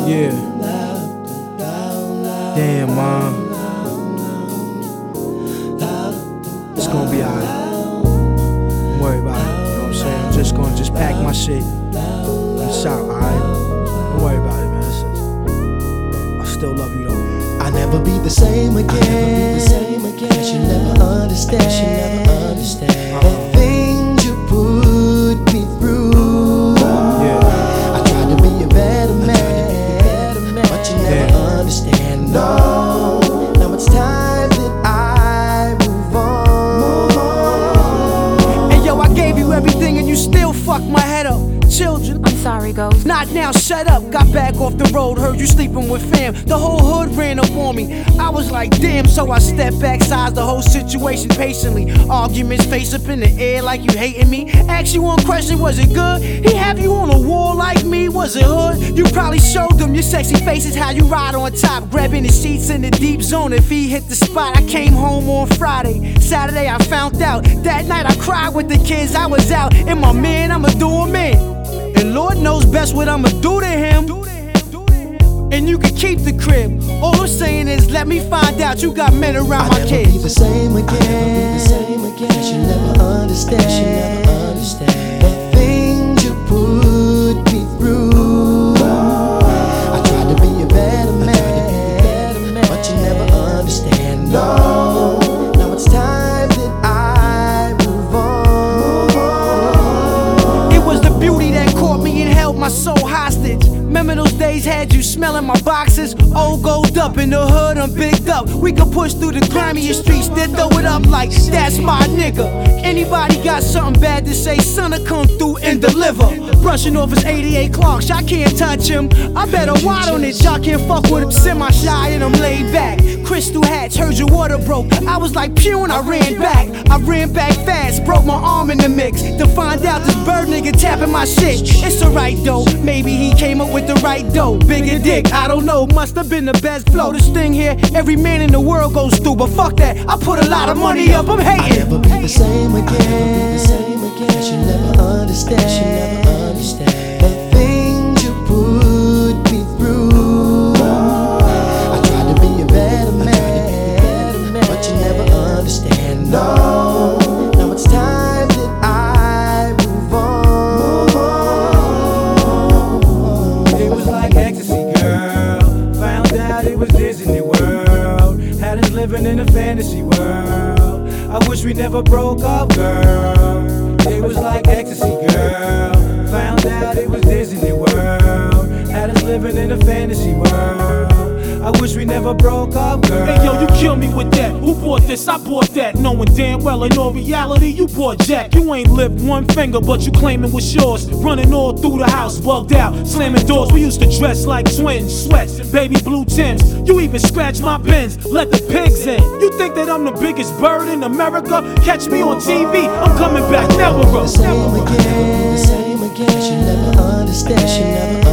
Yeah. Damn, Mom. It's gonna be alright. Don't worry about it. You know what I'm saying? I'm just gonna pack my shit and shout, alright? Don't worry about it, man. I still love you though. I'll never be the same again. She'll never understand. The things you put me through. I tried to be a better man, but you never understand. No, now it's time that I move on. Hey yo, I gave you everything and you still fucked my head up. Children, I'm sorry, Ghost. not now, shut up. Got back off the road, heard you sleeping with fam. The whole hood ran up on me. I was like, damn, so I stepped back, sized the whole situation patiently. Arguments face up in the air like you hating me. Ask you one question, was it good? He have you on a wall like me, was it hood? You probably showed them your sexy faces, how you ride on top, grabbing the sheets in the deep zone. If he hit the spot, I came home on Friday. Saturday I found out. That night I cried with the kids, I was out. And my man, I'ma do him in. And Lord knows best what I'ma do to him. And you can keep the crib. All I'm saying is let me find out you got men around my I'll kids. never be the same again. She'll never understand. The things you put me through. I tried to be a better man, but you never understand. No, now it's time that I move on. It was the beauty that caught me and held my soul hostage. Remember those days had you smelling my boxes? Old gold up in the hood, I'm bigged up. We could push through the grimiest streets, then throw it up like that's my nigga. Anybody got something bad to say, son, I come through and deliver. Brushing off his 88 Clarks, y'all can't touch him. I better wide on it, y'all can't fuck with him. Semi-shy and I'm laid back. Crystal hats, heard your water broke. I was like pew and I ran back. I ran back fast, broke my arm in the mix. To find out this bird nigga tapping my shit. It's alright though, maybe he came up with the right dough. Bigger dick, I don't know, must have been the best flow. This thing here, every man in the world goes through. But fuck that, I put a lot of money up, I'm hating. I'll never be the same again. She'll never understand. The things you put me through. I tried to be a better man, but you never understand. No, now it's time that I move on. It was like ecstasy, girl. Found out it was Disney World. Had us living in a fantasy world. I wish we never broke up, girl. It was like ecstasy, girl. Found out it was Disney World. Had us living in a fantasy world. I wish we never broke up, girl. Hey yo, you kill me with that. Who bought this? I bought that. Knowing damn well in all reality, you bought Jack. You ain't lift one finger, but you claiming what's yours. Running all through the house, bugged out, slamming doors. We used to dress like twins, sweats, baby blue Tims. You even scratch my bins, let the pigs in. You think that I'm the biggest bird in America? Catch me on TV, I'm coming back, never. The same again. She'll never understand.